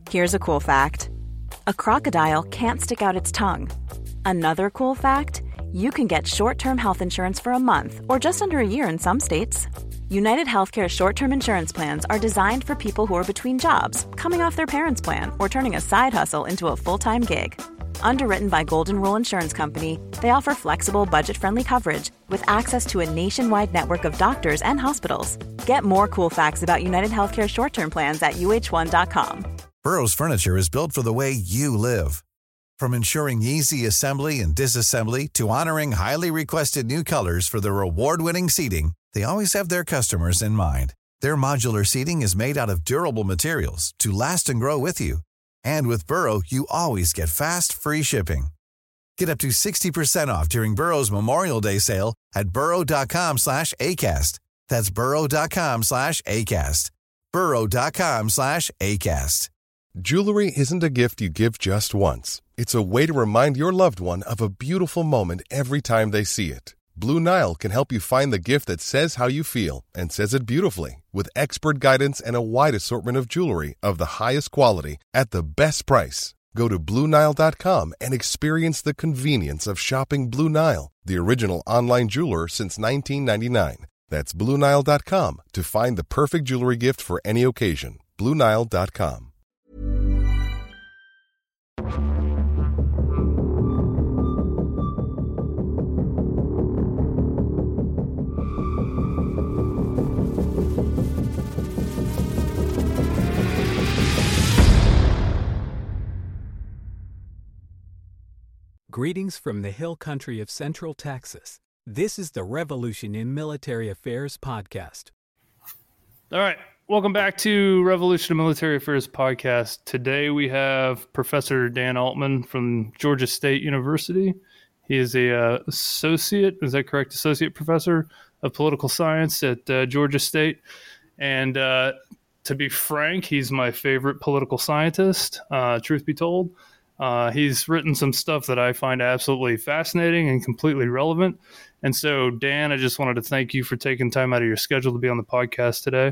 Here's a cool fact. A crocodile can't stick out its tongue. Another cool fact, you can get short-term health insurance for a month or just under a year in some states. United Healthcare short-term insurance plans are designed for people who are between jobs, coming off their parents' plan, or turning a side hustle into a full-time gig. Underwritten by Golden Rule Insurance Company, they offer flexible, budget-friendly coverage with access to a nationwide network of doctors and hospitals. Get more cool facts about United Healthcare short-term plans at uh1.com. Burrow's furniture is built for the way you live. From ensuring easy assembly and disassembly to honoring highly requested new colors for their award-winning seating, they always have their customers in mind. Their modular seating is made out of durable materials to last and grow with you. And with Burrow, you always get fast, free shipping. Get up to 60% off during Burrow's Memorial Day sale at burrow.com/ACAST. That's burrow.com/ACAST. burrow.com/ACAST. Jewelry isn't a gift you give just once. It's a way to remind your loved one of a beautiful moment every time they see it. Blue Nile can help you find the gift that says how you feel and says it beautifully, with expert guidance and a wide assortment of jewelry of the highest quality at the best price. Go to BlueNile.com and experience the convenience of shopping Blue Nile, the original online jeweler since 1999. That's BlueNile.com to find the perfect jewelry gift for any occasion. BlueNile.com. Greetings from the hill country of Central Texas. This is the Revolution in Military Affairs podcast. All right. Welcome back to Revolution in Military Affairs podcast. Today we have Professor Dan Altman from Georgia State University. He is a associate, is that correct? Associate professor of political science at Georgia State. And to be frank, he's my favorite political scientist, truth be told. He's written some stuff that I find absolutely fascinating and completely relevant. And so, Dan, I just wanted to thank you for taking time out of your schedule to be on the podcast today.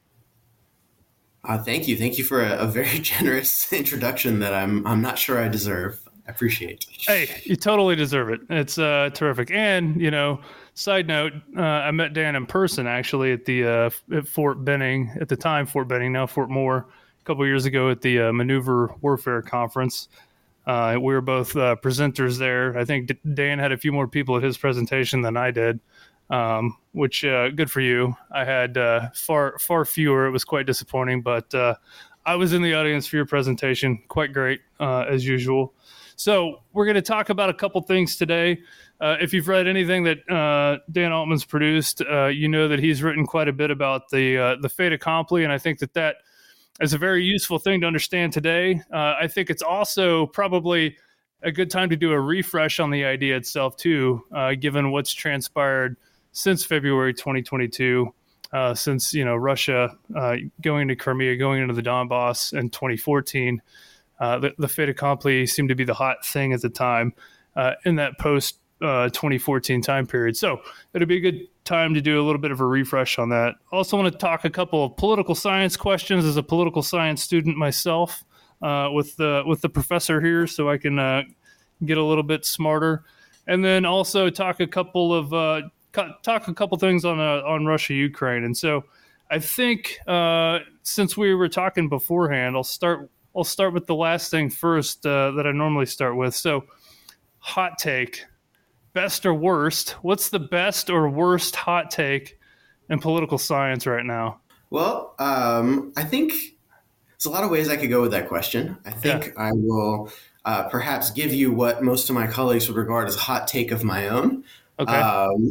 Thank you. Thank you for a very generous introduction that I'm not sure I deserve. I appreciate it. Hey, you totally deserve it. It's terrific. And, you know, side note, I met Dan in person, actually, at the at Fort Benning, at the time Fort Benning, now Fort Moore, a couple years ago at the Maneuver Warfare Conference. We were both presenters there. I think Dan had a few more people at his presentation than I did, which good for you. I had far fewer. It was quite disappointing, but I was in the audience for your presentation. Quite great, as usual. So we're going to talk about a couple things today. If you've read anything that Dan Altman's produced, you know that he's written quite a bit about the fait accompli, and I think that is a very useful thing to understand today. I think it's also probably a good time to do a refresh on the idea itself too, given what's transpired since February 2022, since Russia going to Crimea, going into the Donbass in 2014. The fait accompli seemed to be the hot thing at the time in that post 2014 time period. So it'll be a good time to do a little bit of a refresh on that. Also want to talk a couple of political science questions as a political science student myself with the professor here, so I can get a little bit smarter, and then also talk a couple things on Russia Ukraine. And so I think since we were talking beforehand, I'll start with the last thing first that I normally start with. So hot take. Best or worst? What's the best or worst hot take in political science right now? Well, I think there's a lot of ways I could go with that question. I think I will perhaps give you what most of my colleagues would regard as a hot take of my own. Okay.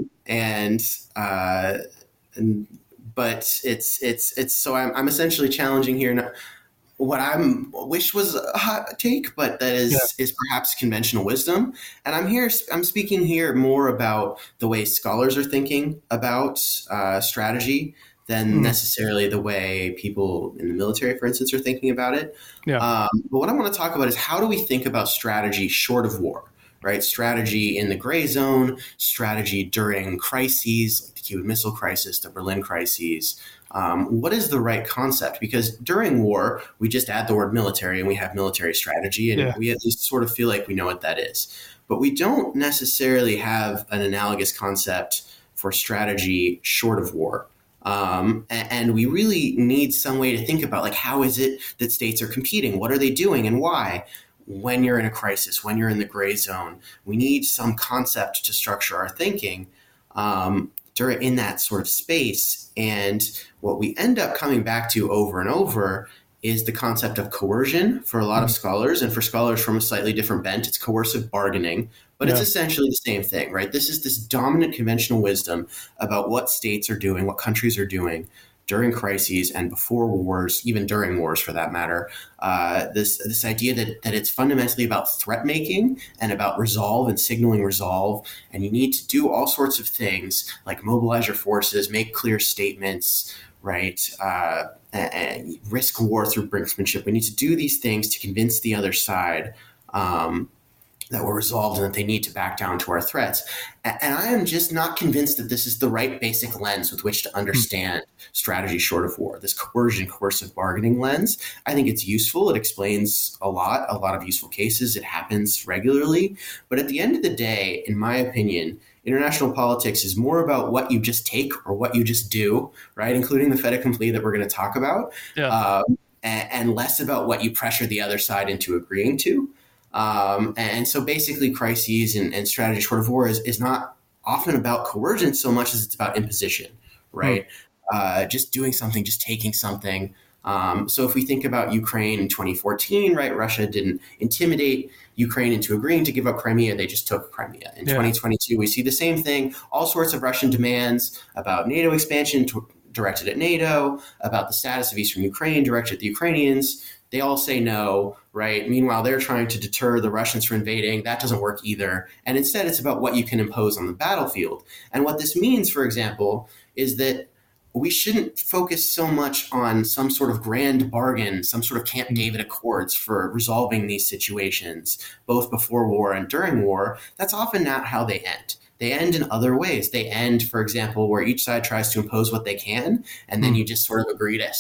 But it's so I'm essentially challenging here now what I wish was a hot take, but that is perhaps conventional wisdom. And I'm speaking here more about the way scholars are thinking about strategy than necessarily the way people in the military, for instance, are thinking about it. Yeah. But what I want to talk about is how do we think about strategy short of war, right? Strategy in the gray zone, strategy during crises like the Cuban Missile Crisis, the Berlin crises, What is the right concept? Because during war, we just add the word military and we have military strategy, and we at least sort of feel like we know what that is. But we don't necessarily have an analogous concept for strategy short of war. And we really need some way to think about, like, how is it that states are competing? What are they doing and why? When you're in a crisis, when you're in the gray zone, we need some concept to structure our thinking in that sort of space. And what we end up coming back to over and over is the concept of coercion for a lot of scholars, and for scholars from a slightly different bent, it's coercive bargaining, but it's essentially the same thing, right? This is this dominant conventional wisdom about what states are doing, what countries are doing during crises and before wars, even during wars for that matter. This idea that it's fundamentally about threat making and about resolve and signaling resolve, and you need to do all sorts of things like mobilize your forces, make clear statements, right? And risk war through brinksmanship. We need to do these things to convince the other side that we're resolved and that they need to back down to our threats. And I am just not convinced that this is the right basic lens with which to understand strategy short of war. This coercive bargaining lens, I think it's useful. It explains a lot of useful cases. It happens regularly. But at the end of the day, in my opinion, international politics is more about what you just take or what you just do, right? Including the fait accompli that we're going to talk about, and less about what you pressure the other side into agreeing to. And so basically crises and strategy short of war is not often about coercion so much as it's about imposition, right? Just doing something, just taking something. So if we think about Ukraine in 2014, right, Russia didn't intimidate Ukraine into agreeing to give up Crimea. They just took Crimea. In 2022, we see the same thing, all sorts of Russian demands about NATO expansion directed at NATO, about the status of Eastern Ukraine directed at the Ukrainians. They all say no, right? Meanwhile, they're trying to deter the Russians from invading. That doesn't work either. And instead, it's about what you can impose on the battlefield. And what this means, for example, is that we shouldn't focus so much on some sort of grand bargain, some sort of Camp David Accords for resolving these situations, both before war and during war. That's often not how they end. They end in other ways. They end, for example, where each side tries to impose what they can, and then you just sort of agree to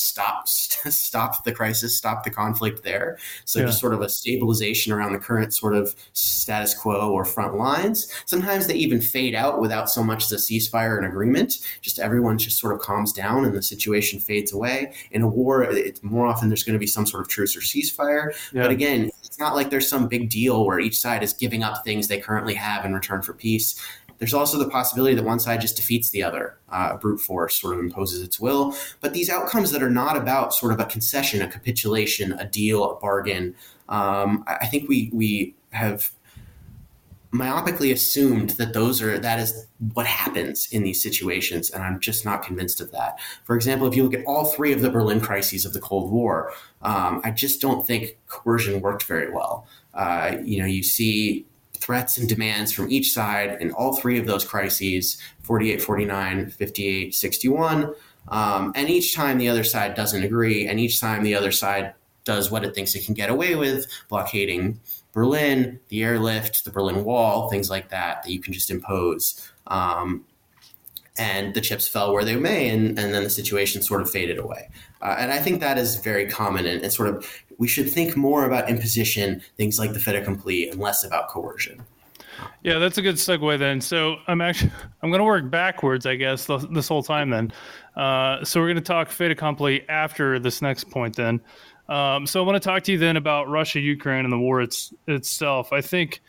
stop the crisis, stop the conflict there. So just sort of a stabilization around the current sort of status quo or front lines. Sometimes they even fade out without so much as a ceasefire and agreement. Just everyone just sort of calms down and the situation fades away. In a war, it's more often there's going to be some sort of truce or ceasefire. But again, it's not like there's some big deal where each side is giving up things they currently have in return for peace. There's also the possibility that one side just defeats the other. Brute force sort of imposes its will. But these outcomes that are not about sort of a concession, a capitulation, a deal, a bargain, I think we have myopically assumed that that is what happens in these situations, and I'm just not convinced of that. For example, if you look at all three of the Berlin crises of the Cold War, I just don't think coercion worked very well. You see threats and demands from each side in all three of those crises, 48, 49, 58, 61. And each time the other side doesn't agree, and each time the other side does what it thinks it can get away with, blockading Berlin, the airlift, the Berlin Wall, things like that you can just impose. And the chips fell where they may, and then the situation sort of faded away. And I think that is very common, and sort of we should think more about imposition, things like the fait accompli, and less about coercion. Yeah, that's a good segue then. So I'm going to work backwards, I guess, this whole time then. So we're going to talk fait accompli after this next point then. So I want to talk to you then about Russia, Ukraine, and the war itself. I think,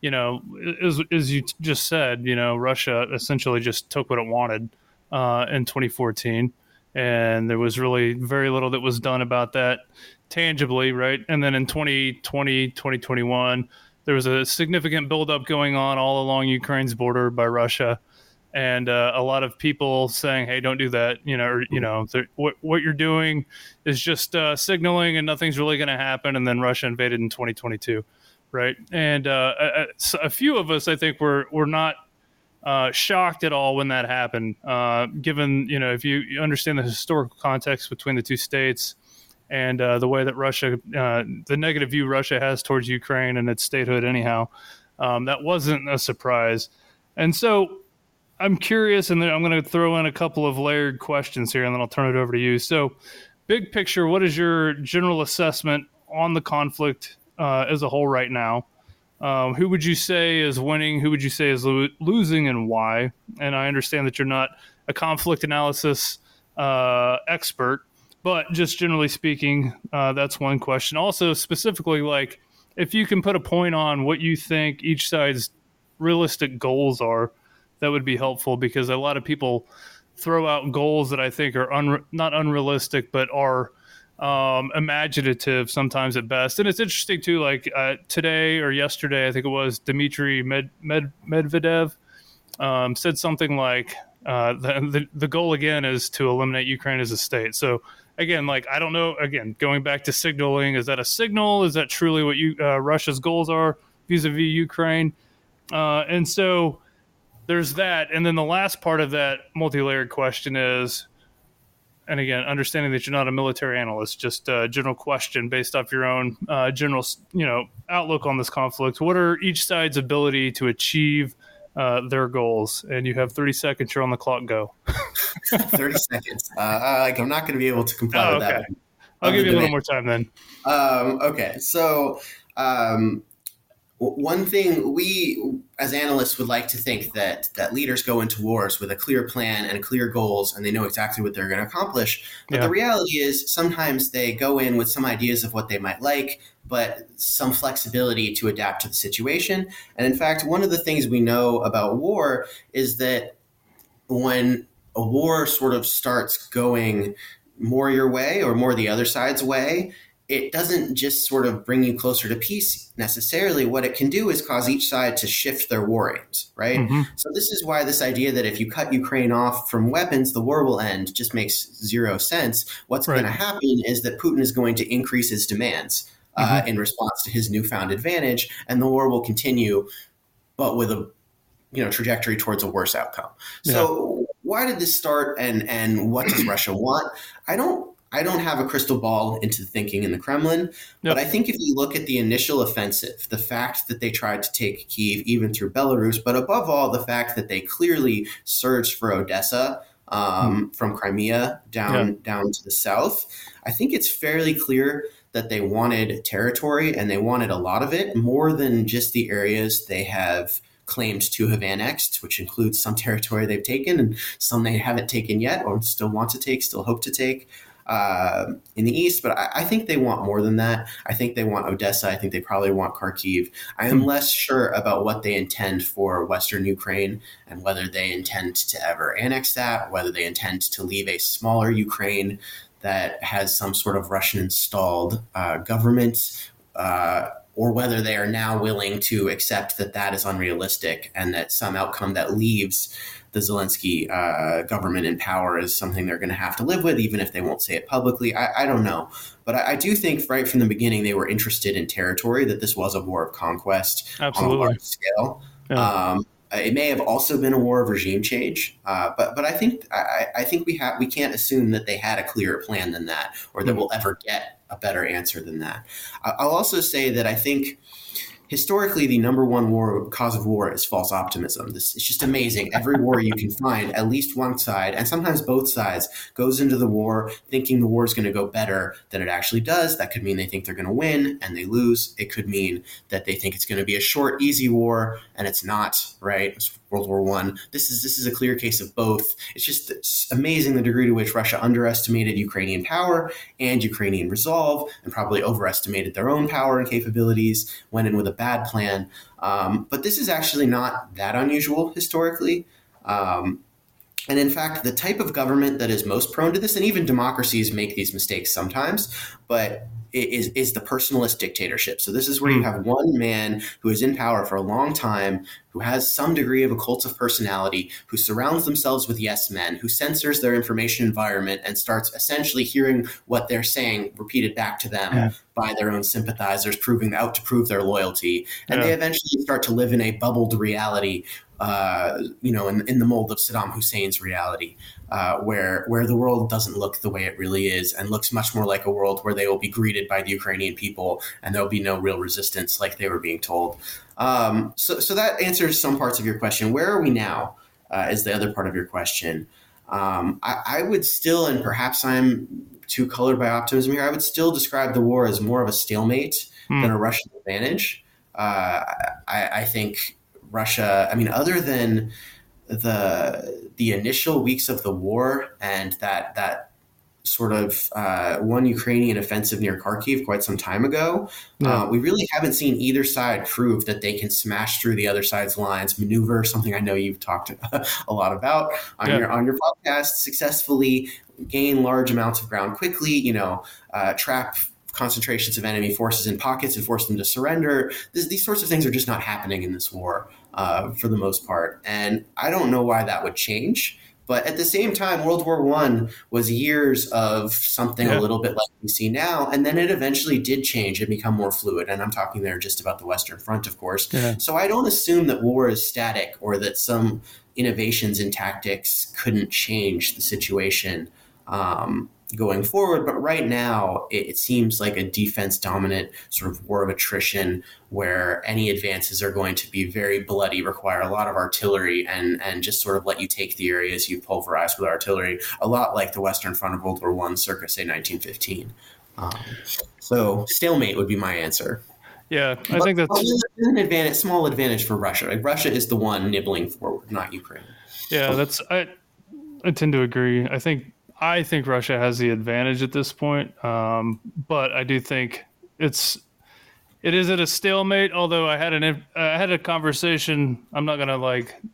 as you just said, Russia essentially just took what it wanted in 2014. And there was really very little that was done about that tangibly, right? And then in 2020, 2021, there was a significant buildup going on all along Ukraine's border by Russia. And a lot of people saying, hey, don't do that. What you're doing is just signaling and nothing's really going to happen. And then Russia invaded in 2022, right? And a few of us, I think, were not shocked at all when that happened, given, if you understand the historical context between the two states and the way that Russia, the negative view Russia has towards Ukraine and its statehood anyhow, that wasn't a surprise. And so I'm curious, and then I'm going to throw in a couple of layered questions here, and then I'll turn it over to you. So, big picture, what is your general assessment on the conflict as a whole right now? Who would you say is winning? Who would you say is losing, and why? And I understand that you're not a conflict analysis expert, but just generally speaking, that's one question. Also, specifically, like if you can put a point on what you think each side's realistic goals are, that would be helpful, because a lot of people throw out goals that I think are not unrealistic, but are imaginative sometimes at best. And it's interesting too, like today or yesterday, I think it was, Dmitry Medvedev said something like the goal again is to eliminate Ukraine as a state. So again, like, I don't know, again, going back to signaling, is that a signal? Is that truly what Russia's goals are vis-a-vis Ukraine? And so there's that. And then the last part of that multi-layered question is, and again, understanding that you're not a military analyst, just a general question based off your own general, outlook on this conflict. What are each side's ability to achieve their goals? And you have 30 seconds. You're on the clock. Go. 30 seconds. I'm not going to be able to comply with that. I'll give you a little more time then. Okay. So one thing we as analysts would like to think that leaders go into wars with a clear plan and clear goals, and they know exactly what they're going to accomplish. But the reality is sometimes they go in with some ideas of what they might like, but some flexibility to adapt to the situation. And in fact, one of the things we know about war is that when a war sort of starts going more your way or more the other side's way, it doesn't just sort of bring you closer to peace necessarily. What it can do is cause each side to shift their war aims, right? Mm-hmm. So this is why this idea that if you cut Ukraine off from weapons, the war will end just makes zero sense. What's going to happen is that Putin is going to increase his demands in response to his newfound advantage, and the war will continue, but with a trajectory towards a worse outcome. So why did this start, and what does Russia want? I don't have a crystal ball into thinking in the Kremlin, but I think if you look at the initial offensive, the fact that they tried to take Kyiv even through Belarus, but above all, the fact that they clearly surged for Odessa from Crimea down to the south, I think it's fairly clear that they wanted territory, and they wanted a lot of it, more than just the areas they have claimed to have annexed, which includes some territory they've taken and some they haven't taken yet or still want to take, still hope to take in the east. But I think they want more than that. I think they want Odessa. I think they probably want Kharkiv. I am less sure about what they intend for Western Ukraine and whether they intend to ever annex that, whether they intend to leave a smaller Ukraine that has some sort of Russian-installed government, or whether they are now willing to accept that that is unrealistic and that some outcome that leaves the Zelensky government in power is something they're going to have to live with, even if they won't say it publicly. I don't know. But I do think right from the beginning they were interested in territory, that this was a war of conquest on a large scale. Yeah. It may have also been a war of regime change, but I think we can't assume that they had a clearer plan than that, or that we'll ever get a better answer than that. I'll also say that I think historically the number one cause of war is false optimism. It's just amazing. Every war you can find, at least one side, and sometimes both sides, goes into the war thinking the war is going to go better than it actually does. That could mean they think they're going to win and they lose. It could mean that they think it's going to be a short, easy war, and it's not, right? It's World War I. This is a clear case of both. It's amazing the degree to which Russia underestimated Ukrainian power and Ukrainian resolve, and probably overestimated their own power and capabilities, went in with a bad plan. But this is actually not that unusual historically. And in fact, the type of government that is most prone to this, and even democracies make these mistakes sometimes, but is the personalist dictatorship. So this is where you have one man who is in power for a long time, who has some degree of a cult of personality, who surrounds themselves with yes men, who censors their information environment and starts essentially hearing what they're saying repeated back to them by their own sympathizers, out to prove their loyalty. And they eventually start to live in a bubbled reality, in the mold of Saddam Hussein's reality, where the world doesn't look the way it really is and looks much more like a world where they will be greeted by the Ukrainian people and there'll be no real resistance like they were being told. So that answers some parts of your question. Where are we now? is the other part of your question. I would still, and perhaps I'm too colored by optimism here, I would still describe the war as more of a stalemate than a Russian advantage. I think Russia, I mean, other than the initial weeks of the war and that sort of one Ukrainian offensive near Kharkiv quite some time ago, we really haven't seen either side prove that they can smash through the other side's lines, maneuver, something I know you've talked a lot about on your podcast, successfully gain large amounts of ground quickly, trap concentrations of enemy forces in pockets and force them to surrender. These sorts of things are just not happening in this war for the most part. And I don't know why that would change. But at the same time, World War I was years of something a little bit like we see now. And then it eventually did change and become more fluid. And I'm talking there just about the Western Front, of course. Yeah. So I don't assume that war is static or that some innovations in tactics couldn't change the situation going forward. But right now, it seems like a defense-dominant sort of war of attrition where any advances are going to be very bloody, require a lot of artillery, and just sort of let you take the areas you pulverize with artillery, a lot like the Western Front of World War I circa, say, 1915. So stalemate would be my answer. Yeah, I think that's an advantage, small advantage for Russia. Like Russia is the one nibbling forward, not Ukraine. Yeah, I tend to agree. I think Russia has the advantage at this point, but I do think it is at a stalemate. Although I had a conversation. I'm not gonna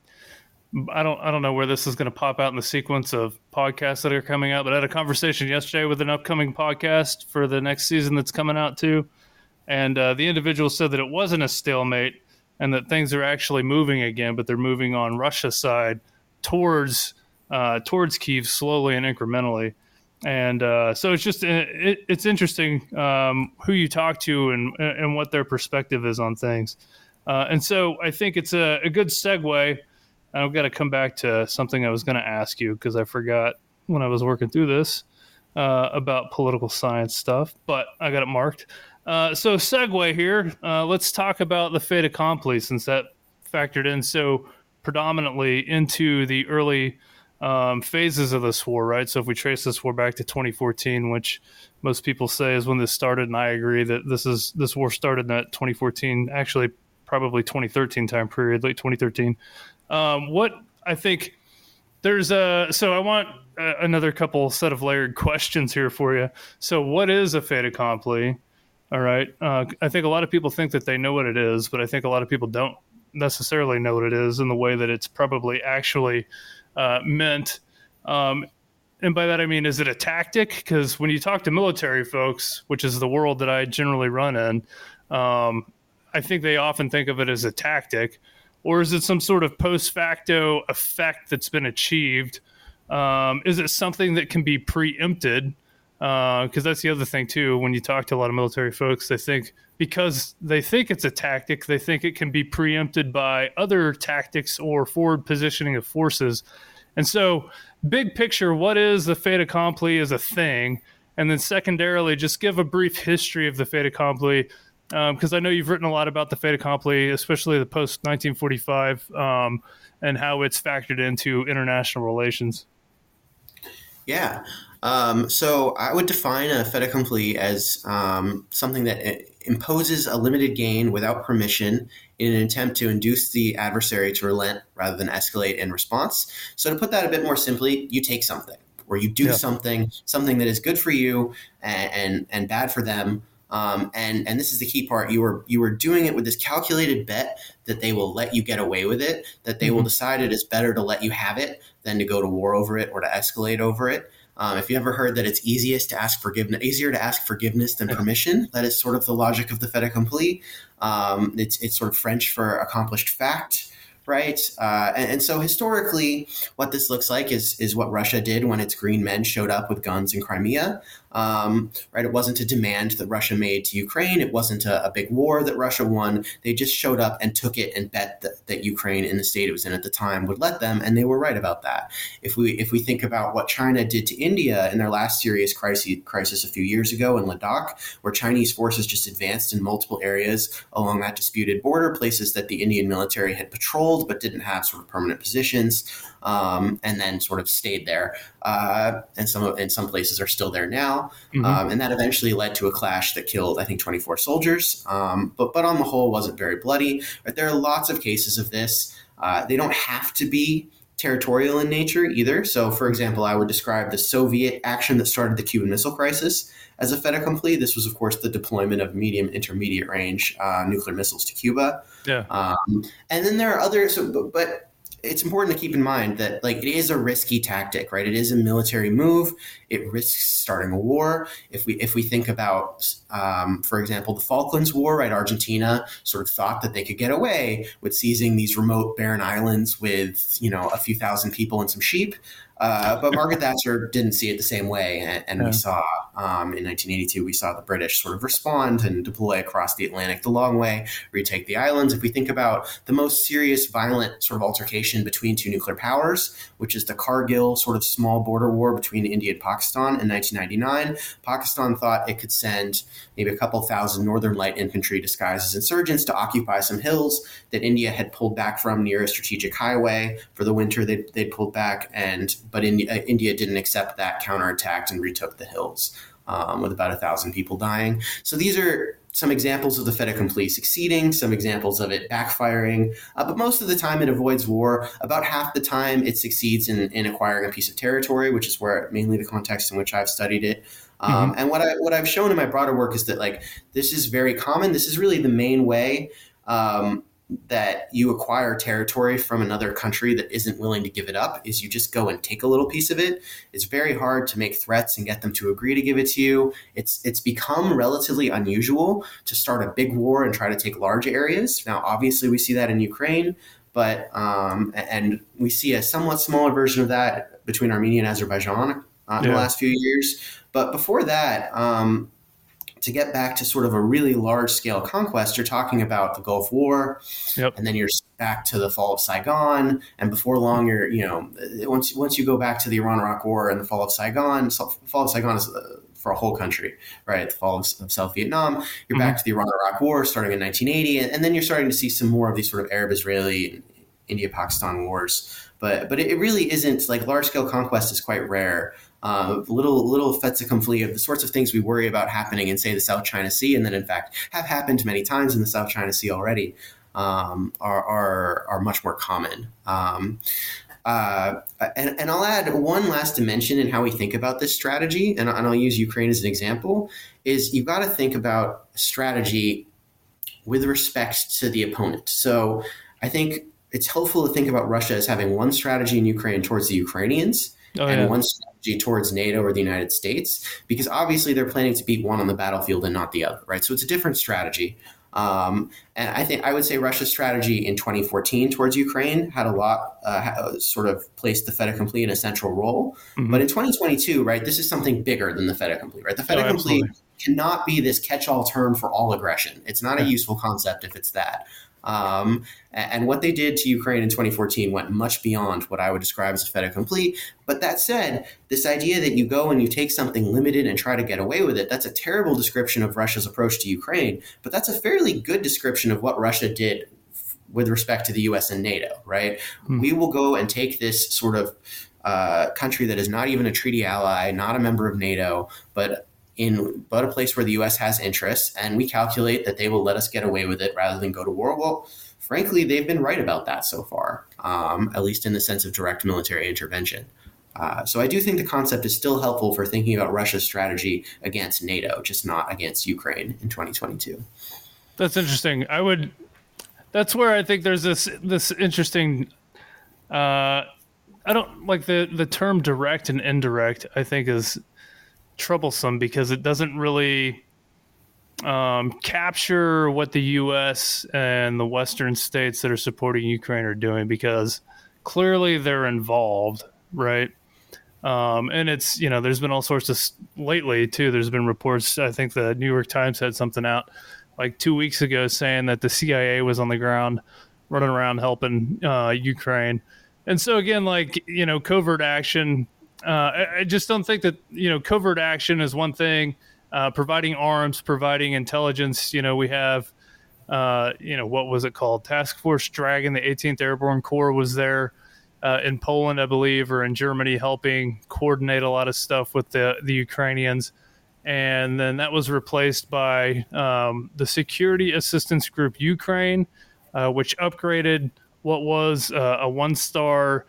I don't know where this is gonna pop out in the sequence of podcasts that are coming out. But I had a conversation yesterday with an upcoming podcast for the next season that's coming out too, and the individual said that it wasn't a stalemate and that things are actually moving again, but they're moving on Russia's side towards Kyiv slowly and incrementally. And so it's just it's interesting who you talk to and what their perspective is on things. And so I think it's a good segue. I've got to come back to something I was going to ask you because I forgot when I was working through this about political science stuff, but I got it marked. So segue here. Let's talk about the fait accompli, since that factored in so predominantly into the early phases of this war, right? So if we trace this war back to 2014, which most people say is when this started, and I agree that this war started in that 2014, actually probably 2013 time period, late 2013. What I think so I want another couple set of layered questions here for you. So what is a fait accompli? All right. I think a lot of people think that they know what it is, but I think a lot of people don't necessarily know what it is in the way that it's probably actually meant. And by that I mean, is it a tactic? Because when you talk to military folks, which is the world that I generally run in, I think they often think of it as a tactic. Or is it some sort of post facto effect that's been achieved? Is it something that can be preempted? Because that's the other thing too. When you talk to a lot of military folks, they think because they think it's a tactic, they think it can be preempted by other tactics or forward positioning of forces. And so, big picture, what is the fait accompli as a thing? And then secondarily, just give a brief history of the fait accompli, because I know you've written a lot about the fait accompli, especially the post-1945, and how it's factored into international relations. Yeah. So I would define a fait accompli as something that imposes a limited gain without permission in an attempt to induce the adversary to relent rather than escalate in response. So to put that a bit more simply, you take something or you do something that is good for you and bad for them. And this is the key part. You were doing it with this calculated bet that they will let you get away with it, that they will decide it is better to let you have it than to go to war over it or to escalate over it. If you ever heard that it's easier to ask forgiveness than permission, that is sort of the logic of the fait accompli. It's sort of French for accomplished fact. Right. And so historically, what this looks like is what Russia did when its green men showed up with guns in Crimea. Right. It wasn't a demand that Russia made to Ukraine. It wasn't a big war that Russia won. They just showed up and took it and bet that Ukraine, in the state it was in at the time, would let them. And they were right about that. If we think about what China did to India in their last serious crisis a few years ago in Ladakh, where Chinese forces just advanced in multiple areas along that disputed border, places that the Indian military had patrolled settled but didn't have sort of permanent positions, and then sort of stayed there. And in some places are still there now. And that eventually led to a clash that killed, I think, 24 soldiers. But on the whole, wasn't very bloody. But there are lots of cases of this. They don't have to be territorial in nature either. So, for example, I would describe the Soviet action that started the Cuban Missile Crisis as a fait accompli. This was, of course, the deployment of medium intermediate range nuclear missiles to Cuba. Yeah. And then there are others, but it's important to keep in mind that it is a risky tactic, right? It is a military move. It risks starting a war. If we think about, for example, the Falklands War, right? Argentina sort of thought that they could get away with seizing these remote barren islands with, a few thousand people and some sheep. But Margaret Thatcher didn't see it the same way. And we saw in 1982, we saw the British sort of respond and deploy across the Atlantic the long way, retake the islands. If we think about the most serious violent sort of altercation between two nuclear powers, which is the Kargil sort of small border war between India and Pakistan in 1999, Pakistan thought it could send maybe a couple thousand Northern Light Infantry disguised as insurgents to occupy some hills that India had pulled back from near a strategic highway. For the winter, they'd pulled back, but India didn't accept that, counterattacked, and retook the hills with about 1,000 people dying. So these are some examples of the fait accompli succeeding, some examples of it backfiring. But most of the time it avoids war. About half the time it succeeds in acquiring a piece of territory, which is where mainly the context in which I've studied it. And what I've shown in my broader work is that this is very common. This is really the main way that you acquire territory from another country that isn't willing to give it up, is you just go and take a little piece of it. It's very hard to make threats and get them to agree to give it to you. It's become relatively unusual to start a big war and try to take large areas. Now, obviously, we see that in Ukraine, but and we see a somewhat smaller version of that between Armenia and Azerbaijan in the last few years. But before that, to get back to sort of a really large-scale conquest, you're talking about the Gulf War, and then you're back to the fall of Saigon, and before long, once you go back to the Iran-Iraq War and the fall of Saigon is for a whole country, right? The fall of South Vietnam, you're back to the Iran-Iraq War starting in 1980, and then you're starting to see some more of these sort of Arab-Israeli and India-Pakistan wars. But it really isn't, large-scale conquest is quite rare. Little faits accompli of the sorts of things we worry about happening in, say, the South China Sea, and that in fact have happened many times in the South China Sea already, are much more common. And I'll add one last dimension in how we think about this strategy, and I'll use Ukraine as an example, is you've got to think about strategy with respect to the opponent. So I think it's helpful to think about Russia as having one strategy in Ukraine towards the Ukrainians, one strategy towards NATO or the United States, because obviously they're planning to beat one on the battlefield and not the other, right? So it's a different strategy. And I would say Russia's strategy in 2014 towards Ukraine had a lot, sort of placed the fait accompli in a central role. But in 2022, right, this is something bigger than the fait accompli, right? The fait accompli cannot be this catch-all term for all aggression. It's not a useful concept if it's that. And what they did to Ukraine in 2014 went much beyond what I would describe as a fait accompli. But that said, this idea that you go and you take something limited and try to get away with it, that's a terrible description of Russia's approach to Ukraine. But that's a fairly good description of what Russia did with respect to the US and NATO, right? We will go and take this sort of country that is not even a treaty ally, not a member of NATO, but a place where the U.S. has interests, and we calculate that they will let us get away with it rather than go to war. Well, frankly, they've been right about that so far, at least in the sense of direct military intervention. So I do think the concept is still helpful for thinking about Russia's strategy against NATO, just not against Ukraine in 2022. That's interesting. That's where I think there's this interesting. I don't like the term direct and indirect. I think is troublesome because it doesn't really capture what the U.S. and the Western states that are supporting Ukraine are doing, because clearly they're involved, right? And it's, there's been all sorts of lately too. There's been reports. I think the New York Times had something out like 2 weeks ago saying that the CIA was on the ground running around helping Ukraine. And so again, covert action, I just don't think that, covert action is one thing, providing arms, providing intelligence. We have what was it called? Task Force Dragon, the 18th Airborne Corps was there in Poland, I believe, or in Germany, helping coordinate a lot of stuff with the Ukrainians. And then that was replaced by the Security Assistance Group Ukraine, which upgraded what was a one-star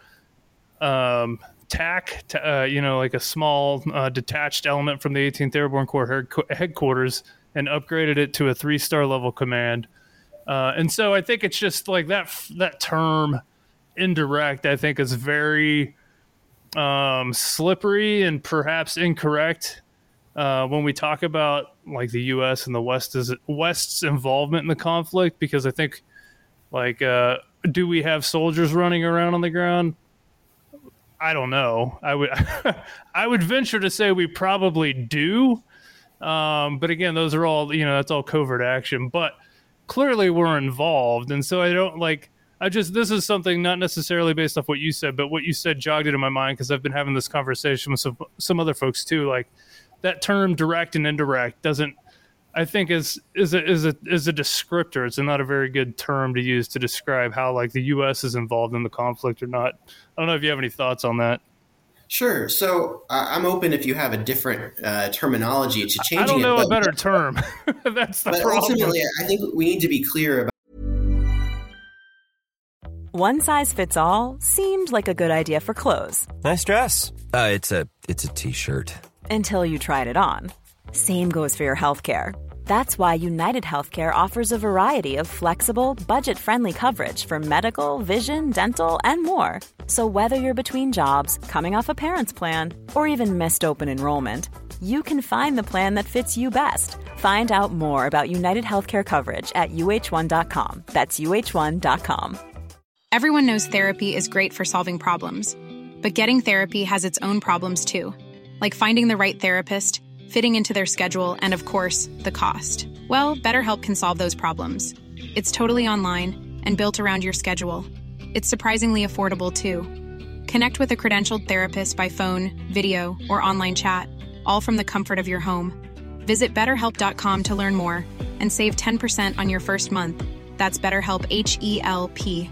TAC, like a small detached element from the 18th Airborne Corps headquarters, and upgraded it to a 3-star level command. And so I think it's just like that term indirect, I think, is very slippery and perhaps incorrect when we talk about like the U.S. and the West's involvement in the conflict, because I think do we have soldiers running around on the ground? I don't know. I would venture to say we probably do. But again, those are all, that's all covert action, but clearly we're involved. And so this is something not necessarily based off what you said, but what you said jogged it in my mind, because I've been having this conversation with some other folks too. Like that term direct and indirect I think is a descriptor. It's not a very good term to use to describe how like the U.S. is involved in the conflict or not. I don't know if you have any thoughts on that. Sure. So I'm open if you have a different terminology to changing it. I don't know a better term. That's the problem. Ultimately, I think we need to be clear about. One size fits all seemed like a good idea for clothes. Nice dress. It's a t-shirt. Until you tried it on. Same goes for your healthcare. That's why United Healthcare offers a variety of flexible, budget-friendly coverage for medical, vision, dental, and more. So whether you're between jobs, coming off a parent's plan, or even missed open enrollment, you can find the plan that fits you best. Find out more about United Healthcare coverage at UH1.com. That's UH1.com. Everyone knows therapy is great for solving problems. But getting therapy has its own problems too. Like finding the right therapist, fitting into their schedule, and of course, the cost. Well, BetterHelp can solve those problems. It's totally online and built around your schedule. It's surprisingly affordable too. Connect with a credentialed therapist by phone, video, or online chat, all from the comfort of your home. Visit BetterHelp.com to learn more and save 10% on your first month. That's BetterHelp, H-E-L-P.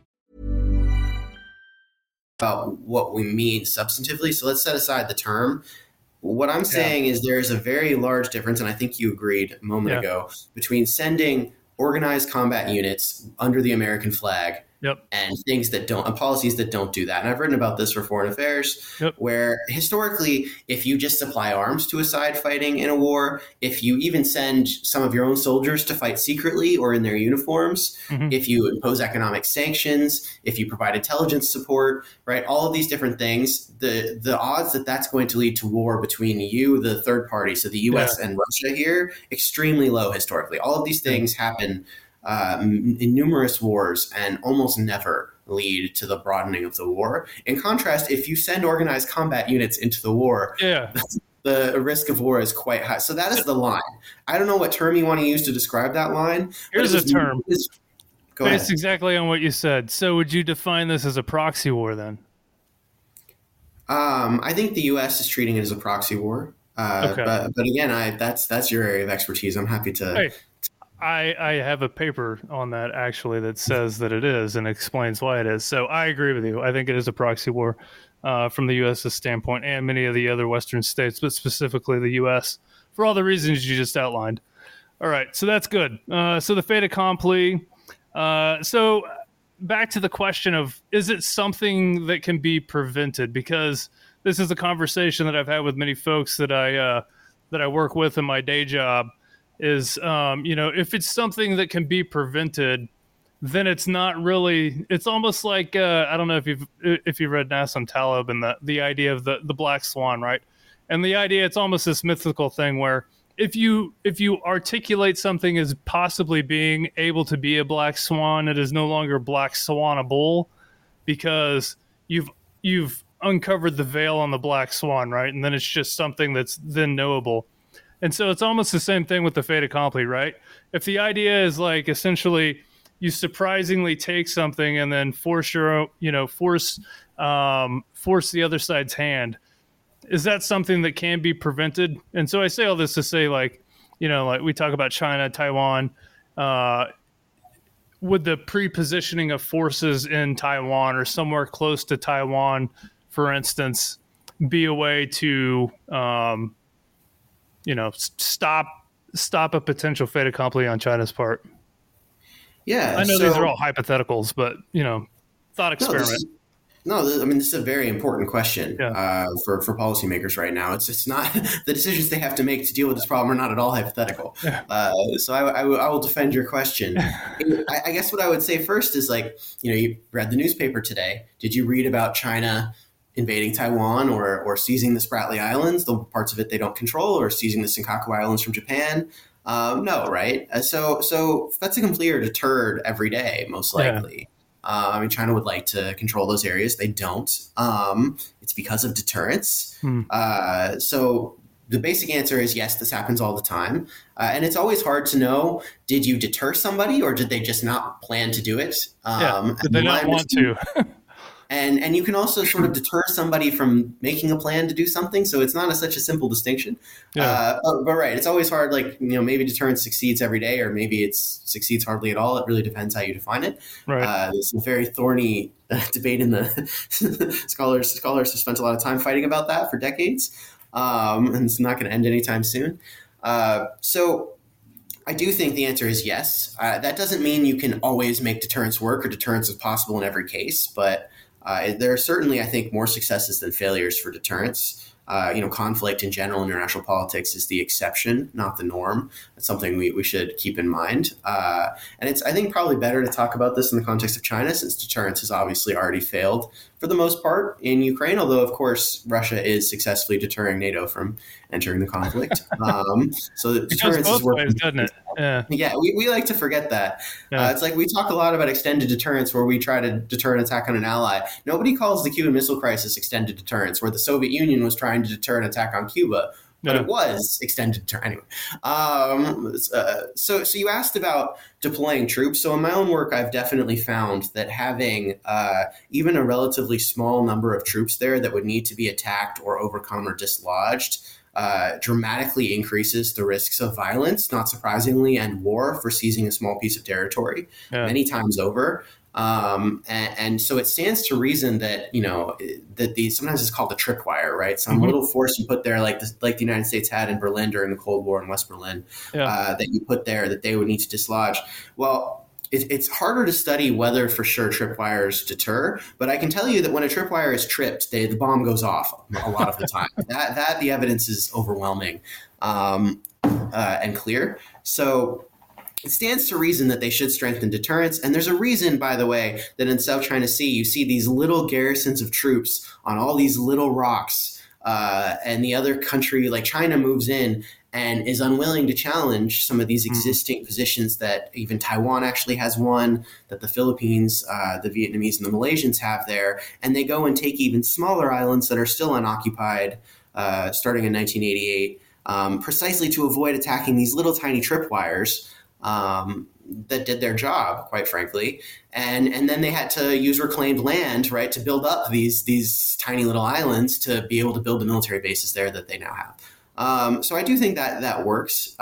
About what we mean substantively. So let's set aside the term. What I'm saying is there is a very large difference, and I think you agreed a moment ago, between sending organized combat units under the American flag and things that don't, and policies that don't do that. And I've written about this for Foreign Affairs, where historically, if you just supply arms to a side fighting in a war, if you even send some of your own soldiers to fight secretly or in their uniforms, if you impose economic sanctions, if you provide intelligence support, right, all of these different things, the odds that that's going to lead to war between you, the third party, so the U.S. and Russia here, extremely low historically. All of these things happen in numerous wars and almost never lead to the broadening of the war. In contrast, if you send organized combat units into the war, the risk of war is quite high. So that is the line. I don't know what term you want to use to describe that line. Here's a term. Go ahead. Based exactly on what you said. So would you define this as a proxy war then? I think the U.S. is treating it as a proxy war. But again, that's your area of expertise. I'm happy to... Hey. I have a paper on that actually that says that it is and explains why it is. So I agree with you. I think it is a proxy war from the U.S.'s standpoint and many of the other Western states, but specifically the U.S. for all the reasons you just outlined. All right, so that's good. So the fait accompli. So back to the question of, is it something that can be prevented? Because this is a conversation that I've had with many folks that I work with in my day job. Is, if it's something that can be prevented, then it's not really, it's almost like, I don't know if you've read Nassim Taleb and the idea of the black swan, right? And the idea, it's almost this mythical thing where if you articulate something as possibly being able to be a black swan, it is no longer black swanable because you've uncovered the veil on the black swan, right? And then it's just something that's then knowable. And so it's almost the same thing with the fait accompli, right? If the idea is like essentially you surprisingly take something and then force the other side's hand, is that something that can be prevented? And so I say all this to say, like we talk about China, Taiwan, would the pre-positioning of forces in Taiwan or somewhere close to Taiwan, for instance, be a way to, stop a potential fait accompli on China's part? Yeah, I know these are all hypotheticals, but thought experiment. This is a very important question for policymakers right now. It's not the decisions they have to make to deal with this problem are not at all hypothetical. Yeah. So I will defend your question. I guess what I would say first is you read the newspaper today. Did you read about China invading Taiwan or seizing the Spratly Islands, the parts of it they don't control, or seizing the Senkaku Islands from Japan? No, right? So that's a completely deterred every day, most likely. Yeah. China would like to control those areas. They don't. It's because of deterrence. So the basic answer is yes, this happens all the time. And it's always hard to know, did you deter somebody or did they just not plan to do it? Did they not want to? And you can also sort of deter somebody from making a plan to do something. So it's not such a simple distinction. Yeah. But right, it's always hard. Maybe deterrence succeeds every day, or maybe it succeeds hardly at all. It really depends how you define it. Right. There's a very thorny debate in the scholars have spent a lot of time fighting about that for decades. And it's not going to end anytime soon. So I do think the answer is yes. That doesn't mean you can always make deterrence work or deterrence is possible in every case, but there are certainly, I think, more successes than failures for deterrence. Conflict in general in international politics is the exception, not the norm. That's something we should keep in mind. And it's, I think, probably better to talk about this in the context of China, since deterrence has obviously already failed for the most part in Ukraine, although, of course, Russia is successfully deterring NATO from entering the conflict. So the deterrence is working, ways, doesn't it? Yeah, we like to forget that. Yeah. It's like we talk a lot about extended deterrence where we try to deter an attack on an ally. Nobody calls the Cuban Missile Crisis extended deterrence, where the Soviet Union was trying to deter an attack on Cuba. But it was extended deterrence. Anyway, so you asked about deploying troops. So in my own work, I've definitely found that having even a relatively small number of troops there that would need to be attacked or overcome or dislodged dramatically increases the risks of violence, not surprisingly, and war for seizing a small piece of territory many times over. And so it stands to reason that, that these, sometimes it's called the tripwire, right? Some little force you put there, like the United States had in Berlin during the Cold War in West Berlin, that you put there that they would need to dislodge. Well, it's harder to study whether for sure tripwires deter, but I can tell you that when a tripwire is tripped, the bomb goes off a lot of the time. that the evidence is overwhelming and clear. So it stands to reason that they should strengthen deterrence. And there's a reason, by the way, that in South China Sea, you see these little garrisons of troops on all these little rocks. And the other country, like China, moves in and is unwilling to challenge some of these existing positions that even Taiwan actually has one, that the Philippines, the Vietnamese, and the Malaysians have there. And they go and take even smaller islands that are still unoccupied, starting in 1988, precisely to avoid attacking these little tiny tripwires that did their job, quite frankly. And then they had to use reclaimed land, right, to build up these tiny little islands to be able to build the military bases there that they now have. So I do think that works.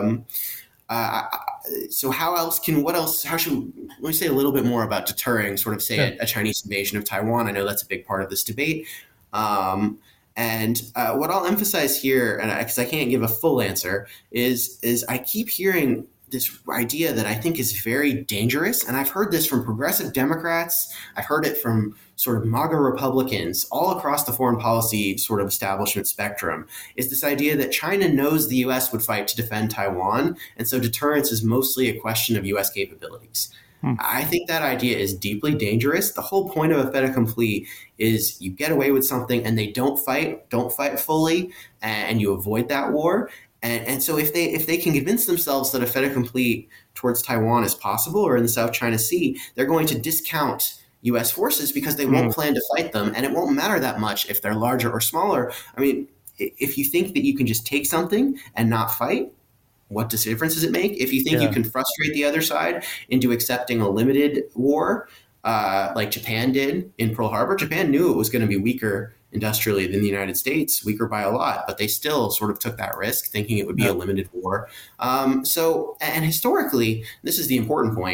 So how should we say a little bit more about deterring, sort of say a Chinese invasion of Taiwan? I know that's a big part of this debate. And what I'll emphasize here, and because I can't give a full answer, is I keep hearing this idea that I think is very dangerous. And I've heard this from progressive Democrats. I've heard it from sort of MAGA Republicans all across the foreign policy sort of establishment spectrum, is this idea that China knows the U.S. would fight to defend Taiwan. And so deterrence is mostly a question of U.S. capabilities. I think that idea is deeply dangerous. The whole point of a fait accompli is you get away with something and they don't fight fully, and you avoid that war. And so if they can convince themselves that a fait accompli towards Taiwan is possible or in the South China Sea, they're going to discount U.S. forces because they won't plan to fight them. And it won't matter that much if they're larger or smaller. I mean, if you think that you can just take something and not fight, what difference does it make? If you think you can frustrate the other side into accepting a limited war, like Japan did in Pearl Harbor, Japan knew it was going to be weaker industrially than the United States, weaker by a lot, but they still sort of took that risk, thinking it would be a limited war. And historically, this is the important point,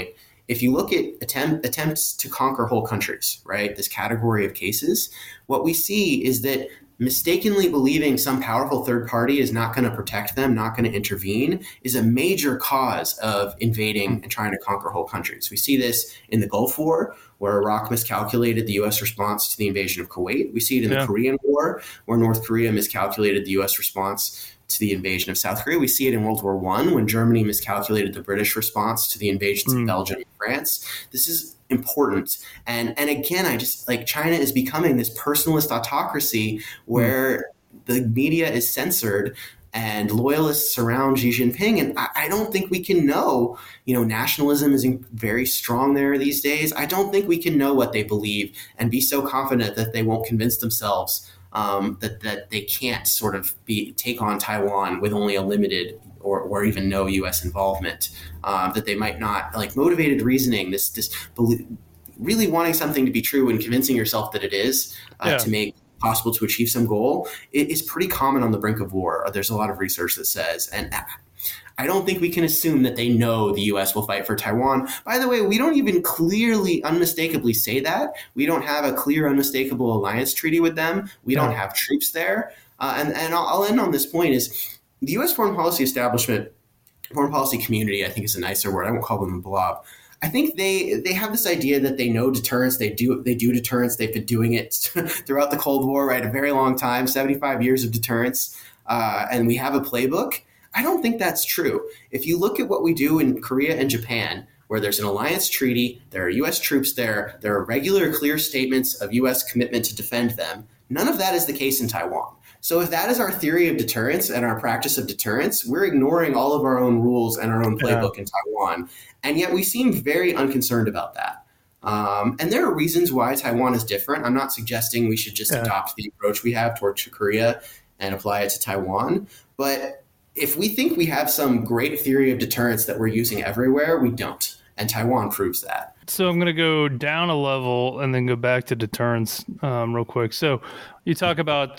if you look at attempts to conquer whole countries, right, this category of cases, what we see is that mistakenly believing some powerful third party is not going to protect them, not going to intervene, is a major cause of invading and trying to conquer whole countries. We see this in the Gulf War, where Iraq miscalculated the U.S. response to the invasion of Kuwait. We see it in the Korean War, where North Korea miscalculated the U.S. response to the invasion of South Korea. We see it in World War I, when Germany miscalculated the British response to the invasions of Belgium and France. This is important. And again, I just like China is becoming this personalist autocracy where the media is censored and loyalists surround Xi Jinping. And I don't think we can know, nationalism is very strong there these days. I don't think we can know what they believe and be so confident that they won't convince themselves that they can't sort of take on Taiwan with only a limited or even no U.S. involvement, that they might not, like motivated reasoning, this really wanting something to be true and convincing yourself that it is to make possible to achieve some goal, it is pretty common on the brink of war. There's a lot of research that says, and I don't think we can assume that they know the U.S. will fight for Taiwan. By the way, we don't even clearly, unmistakably say that. We don't have a clear, unmistakable alliance treaty with them. We don't have troops there. And I'll end on this point is the U.S. foreign policy establishment, foreign policy community, I think is a nicer word. I won't call them the blob. I think they have this idea that they know deterrence. They do deterrence. They've been doing it throughout the Cold War, right? A very long time, 75 years of deterrence. And we have a playbook. I don't think that's true. If you look at what we do in Korea and Japan, where there's an alliance treaty, there are U.S. troops there are regular, clear statements of U.S. commitment to defend them. None of that is the case in Taiwan. So if that is our theory of deterrence and our practice of deterrence, we're ignoring all of our own rules and our own playbook in Taiwan. And yet we seem very unconcerned about that. And there are reasons why Taiwan is different. I'm not suggesting we should just adopt the approach we have toward Korea and apply it to Taiwan. But if we think we have some great theory of deterrence that we're using everywhere, we don't. And Taiwan proves that. So I'm going to go down a level and then go back to deterrence real quick. So you talk about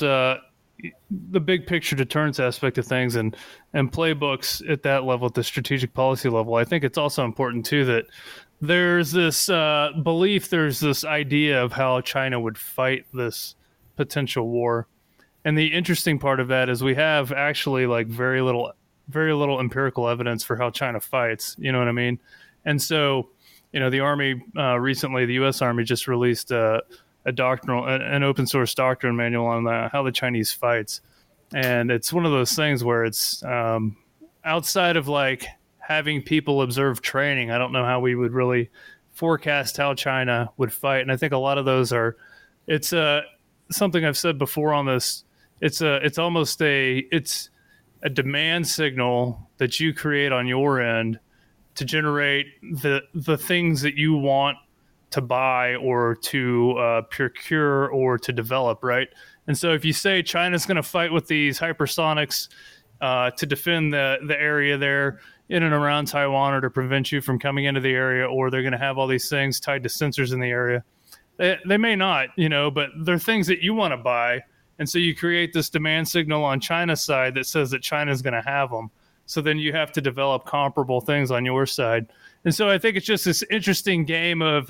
the big picture deterrence aspect of things and playbooks at that level, at the strategic policy level. I think it's also important, too, that there's this belief, there's this idea of how China would fight this potential war. And the interesting part of that is we have actually like very little empirical evidence for how China fights. You know what I mean? And so, the Army recently, the U.S. Army just released an open source doctrine manual on how the Chinese fights. And it's one of those things where it's outside of like having people observe training. I don't know how we would really forecast how China would fight. And I think a lot of those it's something I've said before on this. It's almost a demand signal that you create on your end to generate the things that you want to buy or to procure or to develop, right? And so if you say China's going to fight with these hypersonics to defend the area there in and around Taiwan or to prevent you from coming into the area, or they're going to have all these things tied to sensors in the area, they may not, but they're things that you want to buy. And so you create this demand signal on China's side that says that China's going to have them. So then you have to develop comparable things on your side. And so I think it's just this interesting game of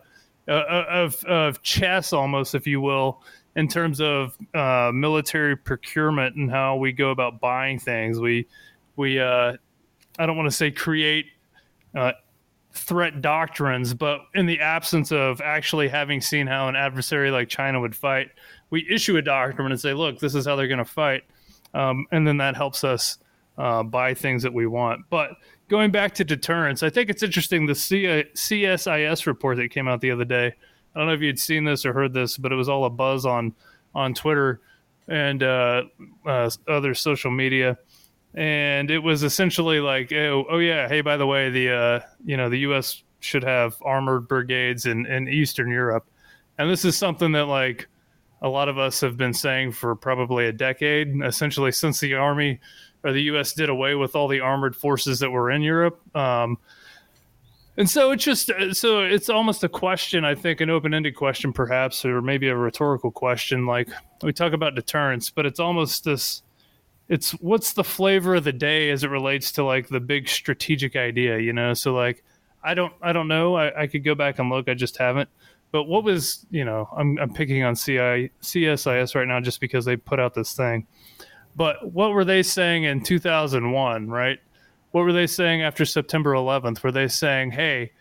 chess almost, if you will, in terms of military procurement and how we go about buying things. We I don't want to say create threat doctrines, but in the absence of actually having seen how an adversary like China would fight, we issue a doctrine and say, look, this is how they're going to fight. And then that helps us buy things that we want. But going back to deterrence, I think it's interesting, the CSIS report that came out the other day. I don't know if you'd seen this or heard this, but it was all a buzz on Twitter and other social media. And it was essentially like, oh yeah, hey, by the way, the U.S. should have armored brigades in Eastern Europe. And this is something that like a lot of us have been saying for probably a decade, essentially since the Army or the U.S. did away with all the armored forces that were in Europe. And so it's almost a question, I think, an open-ended question perhaps, or maybe a rhetorical question. Like we talk about deterrence, but it's almost this, it's what's the flavor of the day as it relates to like the big strategic idea, So like, I don't know. I could go back and look. I just haven't. But what was, I'm picking on CSIS right now just because they put out this thing. But what were they saying in 2001, right? What were they saying after September 11th? Were they saying, hey,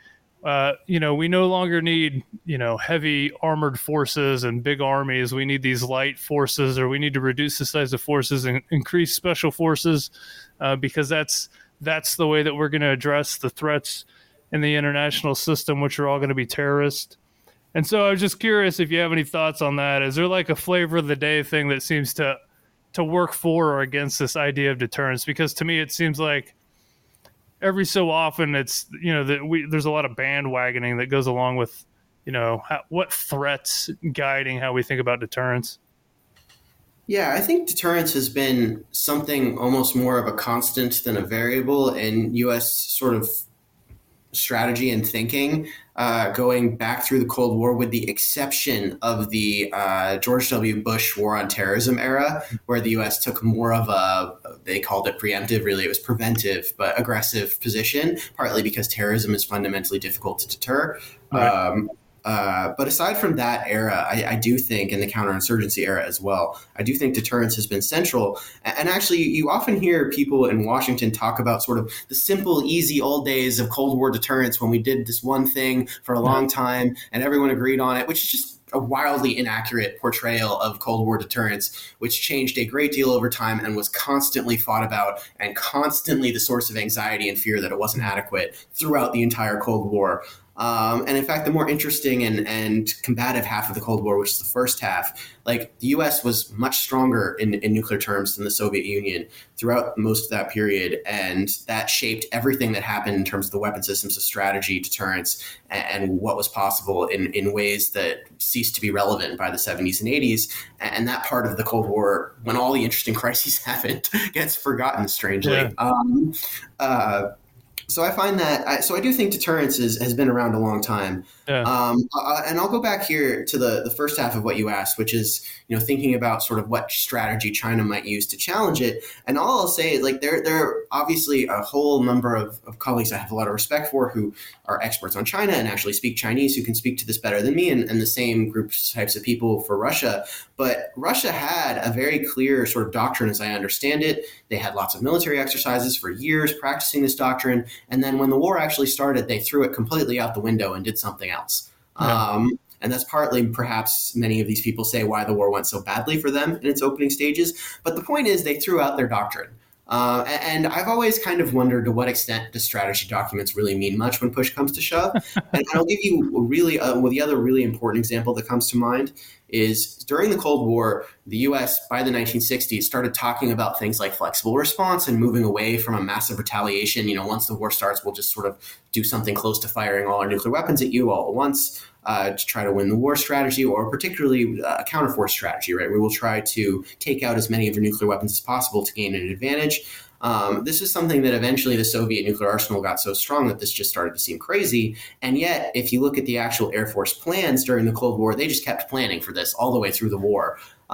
we no longer need, heavy armored forces and big armies. We need these light forces, or we need to reduce the size of forces and increase special forces because that's the way that we're going to address the threats in the international system, which are all going to be terrorist. And so I was just curious if you have any thoughts on that. Is there like a flavor of the day thing that seems to work for or against this idea of deterrence? Because to me, it seems like every so often it's, there's a lot of bandwagoning that goes along with, what threats guiding how we think about deterrence. Yeah, I think deterrence has been something almost more of a constant than a variable in U.S. sort of strategy and thinking, going back through the Cold War, with the exception of the George W. Bush war on terrorism era, where the U.S. took more of they called it preemptive, really it was preventive, but aggressive position, partly because terrorism is fundamentally difficult to deter. Right. But aside from that era, I do think, in the counterinsurgency era as well, I do think deterrence has been central. And actually, you often hear people in Washington talk about sort of the simple, easy old days of Cold War deterrence when we did this one thing for a long time and everyone agreed on it, which is just a wildly inaccurate portrayal of Cold War deterrence, which changed a great deal over time and was constantly fought about and constantly the source of anxiety and fear that it wasn't adequate throughout the entire Cold War. And in fact, the more interesting and combative half of the Cold War, which is the first half, like the U.S. was much stronger in nuclear terms than the Soviet Union throughout most of that period. And that shaped everything that happened in terms of the weapon systems of strategy, deterrence, and what was possible in ways that ceased to be relevant by the 70s and 80s. And that part of the Cold War, when all the interesting crises happened, gets forgotten, strangely. Yeah. So I find that I do think deterrence has been around a long time. Yeah. And I'll go back here to the first half of what you asked, which is, thinking about sort of what strategy China might use to challenge it. And all I'll say is, like, there are obviously a whole number of colleagues I have a lot of respect for who are experts on China and actually speak Chinese, who can speak to this better than me, and the same types of people for Russia. But Russia had a very clear sort of doctrine, as I understand it. They had lots of military exercises for years practicing this doctrine. And then when the war actually started, they threw it completely out the window and did something else. Yeah. And that's partly, perhaps many of these people say, why the war went so badly for them in its opening stages. But the point is, they threw out their doctrine. And I've always kind of wondered to what extent do strategy documents really mean much when push comes to shove. And I'll give you the other really important example that comes to mind is during the Cold War, the U.S. by the 1960s started talking about things like flexible response and moving away from a massive retaliation. Once the war starts, we'll just sort of do something close to firing all our nuclear weapons at you all at once. To try to win the war strategy, or particularly a counterforce strategy, right? We will try to take out as many of your nuclear weapons as possible to gain an advantage. This is something that eventually the Soviet nuclear arsenal got so strong that this just started to seem crazy. And yet, if you look at the actual Air Force plans during the Cold War, they just kept planning for this all the way through the war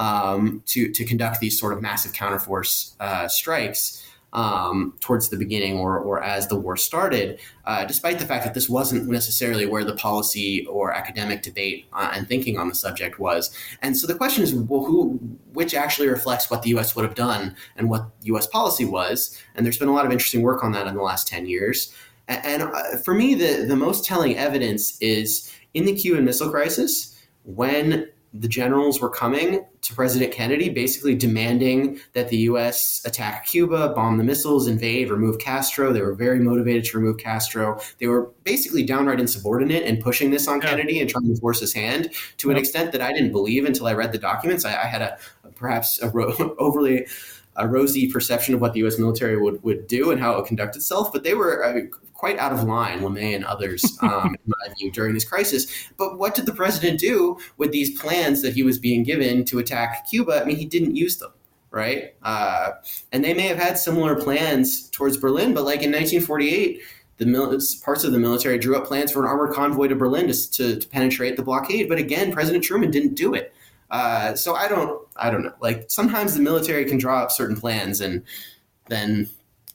to conduct these sort of massive counterforce strikes. Towards the beginning or as the war started, despite the fact that this wasn't necessarily where the policy or academic debate and thinking on the subject was. And so the question is, well, which actually reflects what the U.S. would have done and what U.S. policy was? And there's been a lot of interesting work on that in the last 10 years. And for me, the most telling evidence is in the Cuban Missile Crisis, when the generals were coming to President Kennedy, basically demanding that the U.S. attack Cuba, bomb the missiles, invade, remove Castro. They were very motivated to remove Castro. They were basically downright insubordinate and pushing this on Kennedy and trying to force his hand to an extent that I didn't believe until I read the documents. I had perhaps overly rosy perception of what the U.S. military would do and how it would conduct itself, but they were quite out of line, LeMay and others, in my view, during this crisis. But what did the president do with these plans that he was being given to attack Cuba? I mean, he didn't use them, right? And they may have had similar plans towards Berlin, but like in 1948, parts of the military drew up plans for an armored convoy to Berlin to penetrate the blockade. But again, President Truman didn't do it. So I don't know. Like, sometimes the military can draw up certain plans and then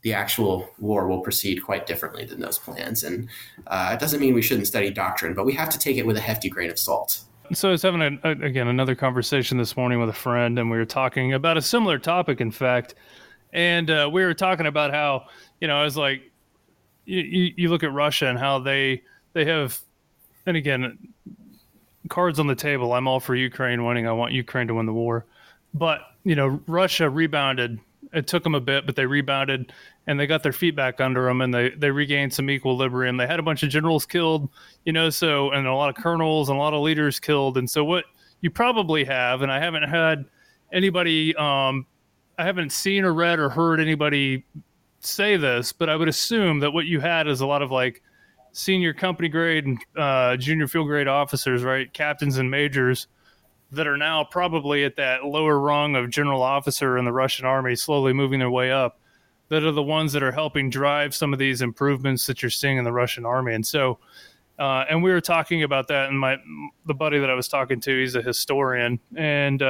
the actual war will proceed quite differently than those plans. And it doesn't mean we shouldn't study doctrine, but we have to take it with a hefty grain of salt. So I was having, another conversation this morning with a friend, and we were talking about a similar topic, in fact. And we were talking about how, I was like, you look at Russia and how they have, and again, cards on the table. I'm all for Ukraine winning. I want Ukraine to win the war. But, Russia rebounded. It took them a bit, but they rebounded and they got their feet back under them, and they regained some equilibrium. They had a bunch of generals killed, and a lot of colonels and a lot of leaders killed. And so what you probably have, and I haven't had anybody, I haven't seen or read or heard anybody say this, but I would assume that what you had is a lot of like senior company grade and junior field grade officers, right? Captains and majors that are now probably at that lower rung of general officer in the Russian army, slowly moving their way up, that are the ones that are helping drive some of these improvements that you're seeing in the Russian army. And so, and we were talking about that, and the buddy that I was talking to, he's a historian, and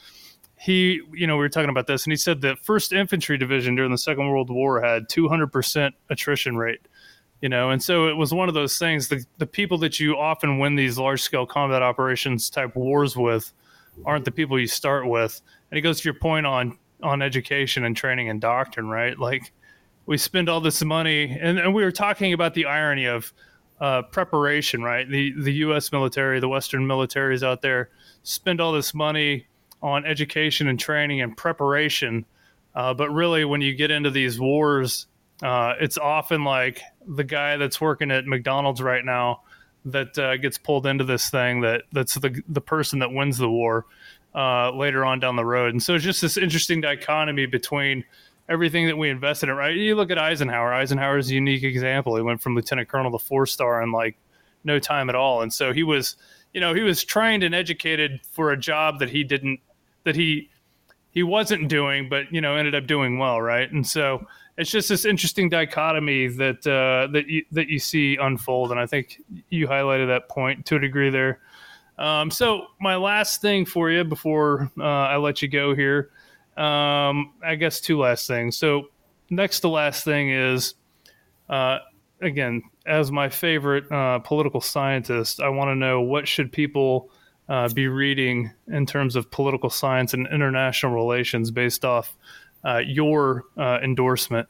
we were talking about this, and he said the 1st Infantry Division during the Second World War had 200% attrition rate, and so it was one of those things, the people that you often win these large-scale combat operations type wars with aren't the people you start with. And it goes to your point on education and training and doctrine, right? Like, we spend all this money, and we were talking about the irony of preparation, right? The U.S. military, the Western militaries out there spend all this money on education and training and preparation, but really when you get into these wars, it's often like the guy that's working at McDonald's right now that gets pulled into this thing that's the person that wins the war later on down the road. And so it's just this interesting dichotomy between everything that we invested in, right? You look at Eisenhower. Eisenhower's a unique example. He went from lieutenant colonel to 4-star in like no time at all. And so he was trained and educated for a job that he wasn't doing, but ended up doing well, right? And so it's just this interesting dichotomy that you see unfold, and I think you highlighted that point to a degree there. So my last thing for you before I let you go here, I guess 2 last things. So next to last thing is, again, as my favorite political scientist, I want to know, what should people be reading in terms of political science and international relations based off your endorsement?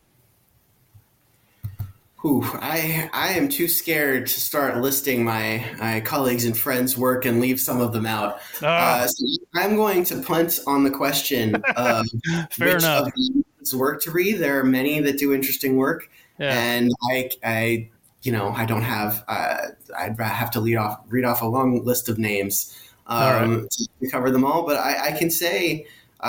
I am too scared to start listing my colleagues and friends' work and leave some of them out. So I'm going to punt on the question of Fair enough. Of these work to read. There are many that do interesting work, and I don't have. I'd have to read off a long list of names to cover them all. But I can say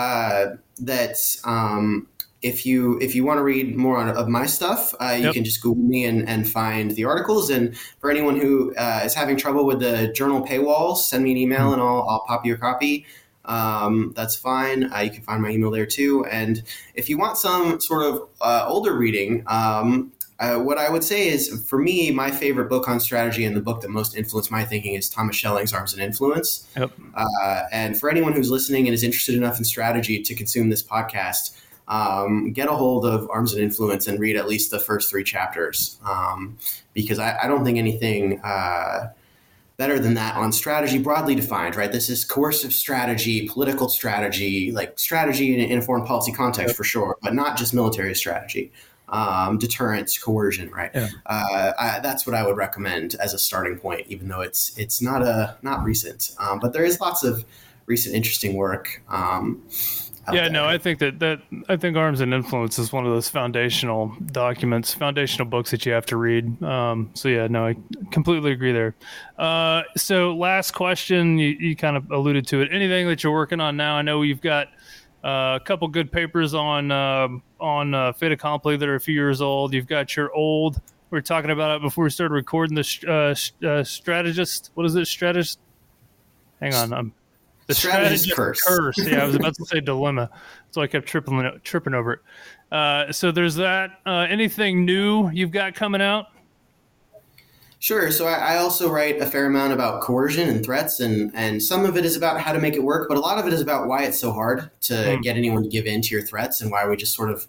that if you want to read more of my stuff, you can just Google me and find the articles. And for anyone who is having trouble with the journal paywalls, send me an email and I'll pop you a copy. That's fine. You can find my email there too. And if you want some sort of older reading, what I would say is, for me, my favorite book on strategy and the book that most influenced my thinking is Thomas Schelling's Arms and Influence. Yep. And for anyone who's listening and is interested enough in strategy to consume this podcast, get a hold of Arms and Influence and read at least the first 3 chapters, because I don't think anything better than that on strategy broadly defined, right? This is coercive strategy, political strategy, like strategy in a foreign policy context for sure, but not just military strategy. Deterrence, coercion, right? Yeah. That's what I would recommend as a starting point, even though it's not recent, but there is lots of recent interesting work. I think I think Arms and Influence is one of those foundational books that you have to read. I completely agree there. So last question, you kind of alluded to it. Anything that you're working on now? I know you've got a couple good papers on fait accompli that are a few years old. You've got your old, we were talking about it before we started recording, the strategist. What is it? Strategist? Hang on. The strategist curse. Yeah, I was about to say dilemma, so I kept tripping over it. So there's that. Anything new you've got coming out? Sure. So I also write a fair amount about coercion and threats, and some of it is about how to make it work, but a lot of it is about why it's so hard to get anyone to give in to your threats, and why we just sort of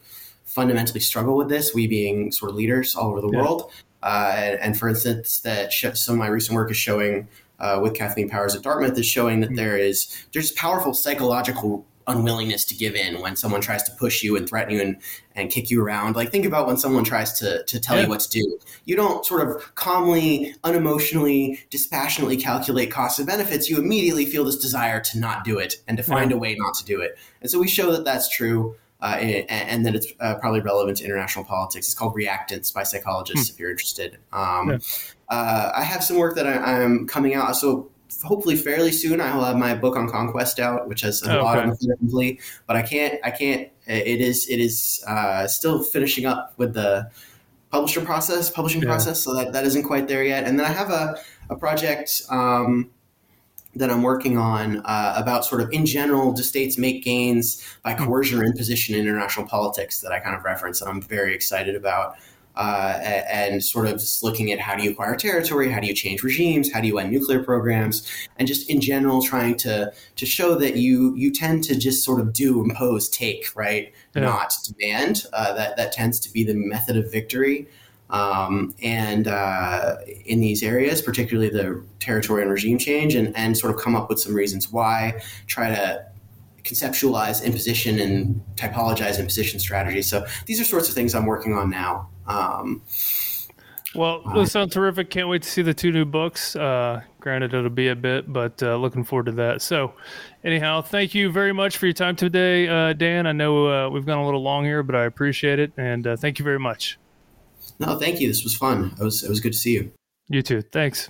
fundamentally struggle with this, we being sort of leaders all over the world. And for instance, some of my recent work is showing with Kathleen Powers at Dartmouth is showing that there's powerful psychological unwillingness to give in when someone tries to push you and threaten you and kick you around. Like, think about when someone tries to tell you what to do. You don't sort of calmly, unemotionally, dispassionately calculate costs and benefits. You immediately feel this desire to not do it and to find a way not to do it. And so we show that that's true. And that it's probably relevant to international politics. It's called Reactance by psychologists, if you're interested. I have some work that I'm coming out. So hopefully fairly soon, I will have my book on conquest out, which has a lot of complete. But I can't. It is still finishing up with the publishing process. So that isn't quite there yet. And then I have a project that I'm working on about sort of in general, do states make gains by coercion or imposition in international politics that I kind of reference that I'm very excited about. And sort of just looking at how do you acquire territory, how do you change regimes, how do you end nuclear programs, and just in general trying to show that you tend to just sort of impose, take, right, not demand. That tends to be the method of victory. And in these areas, particularly the territory and regime change, and sort of come up with some reasons why, try to conceptualize imposition and typologize imposition strategies. So these are sorts of things I'm working on now. Well, those sound terrific. Can't wait to see the 2 new books. Granted, it'll be a bit, but looking forward to that. So anyhow, thank you very much for your time today, Dan. I know we've gone a little long here, but I appreciate it. And thank you very much. No, thank you. This was fun. It was good to see you. You too. Thanks.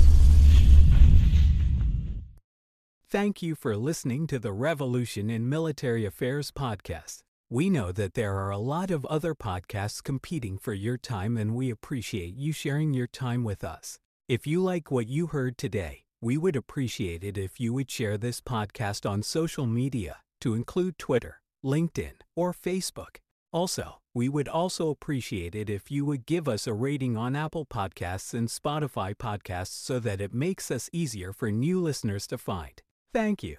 Thank you for listening to the Revolution in Military Affairs podcast. We know that there are a lot of other podcasts competing for your time, and we appreciate you sharing your time with us. If you like what you heard today, we would appreciate it if you would share this podcast on social media, to include Twitter, LinkedIn, or Facebook. Also, we would also appreciate it if you would give us a rating on Apple Podcasts and Spotify Podcasts so that it makes us easier for new listeners to find. Thank you.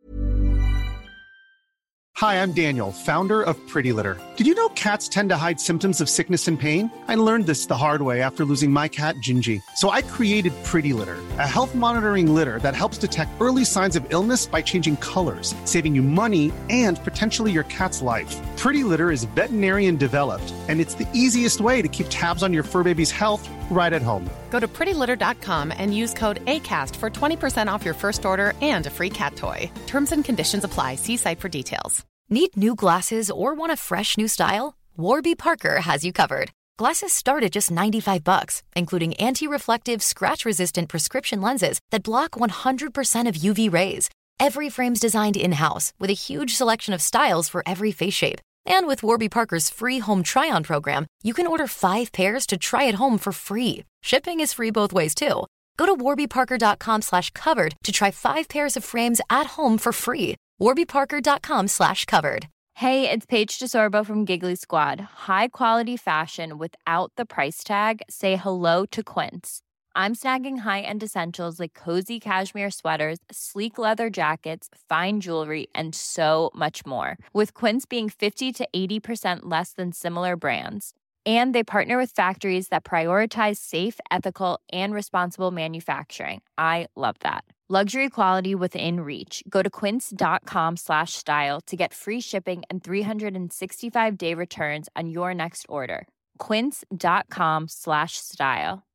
Hi, I'm Daniel, founder of Pretty Litter. Did you know cats tend to hide symptoms of sickness and pain? I learned this the hard way after losing my cat, Gingy. So I created Pretty Litter, a health monitoring litter that helps detect early signs of illness by changing colors, saving you money and potentially your cat's life. Pretty Litter is veterinarian developed, and it's the easiest way to keep tabs on your fur baby's health right at home. Go to prettylitter.com and use code ACAST for 20% off your first order and a free cat toy. Terms and conditions apply. See site for details. Need new glasses or want a fresh new style? Warby Parker has you covered. Glasses start at just $95, including anti-reflective, scratch-resistant prescription lenses that block 100% of UV rays. Every frame's designed in-house with a huge selection of styles for every face shape. And with Warby Parker's free home try-on program, you can order 5 pairs to try at home for free. Shipping is free both ways, too. Go to warbyparker.com/covered to try 5 pairs of frames at home for free. warbyparker.com/covered. Hey, it's Paige DeSorbo from Giggly Squad. High quality fashion without the price tag. Say hello to Quince. I'm snagging high-end essentials like cozy cashmere sweaters, sleek leather jackets, fine jewelry, and so much more. With Quince being 50 to 80% less than similar brands. And they partner with factories that prioritize safe, ethical, and responsible manufacturing. I love that. Luxury quality within reach. Go to quince.com/style to get free shipping and 365-day returns on your next order. Quince.com/style.